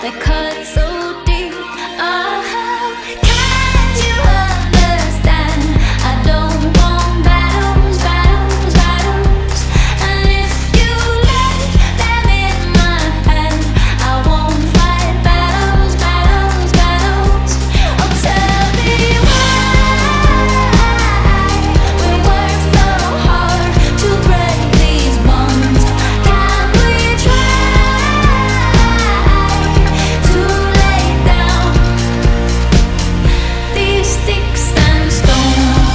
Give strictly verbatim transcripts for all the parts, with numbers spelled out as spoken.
they cut so deep. Oh, can't you understand? I don't want battles, battles, battles. And if you lay them in my hand, I won't fight battles, battles, battles. Oh, tell me why we work so hard to break these bonds. Can we try to lay down these sticks and stones,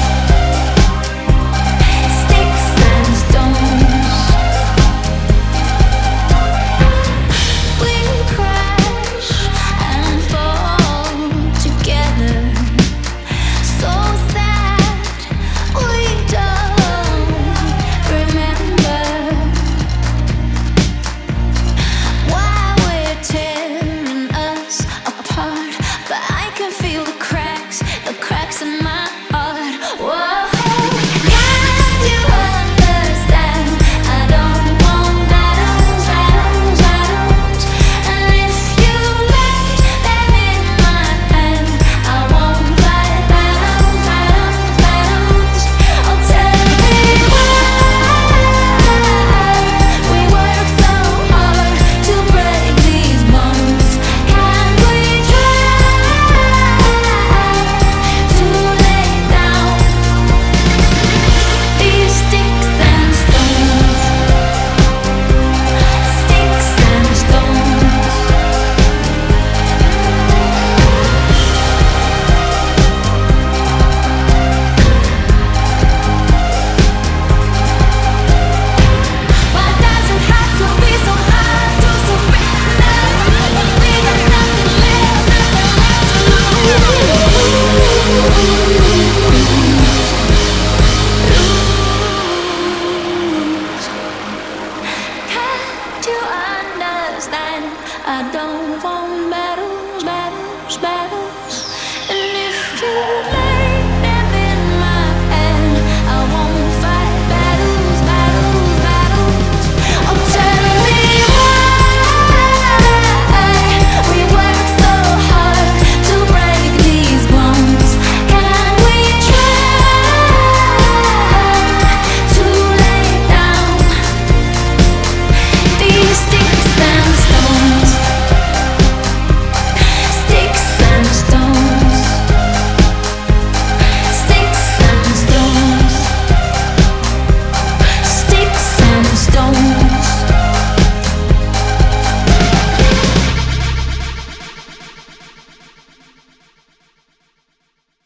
sticks and stones? We crash and fall together, so sad we don't remember why we're tearing us apart. But I can feel the cracks, the cracks in my heart. Whoa, can't you understand? I don't want battles, battles, battles. And if you lay them in my hand, I won't fight battles, battles, battles. Oh, tell me why we work so hard to break these bonds. Can we try to lay down these sticks and stones, sticks and stones? Why does it have to be so hard to surrender when we got nothing left, nothing left to lose? Can't you understand? I don't want back.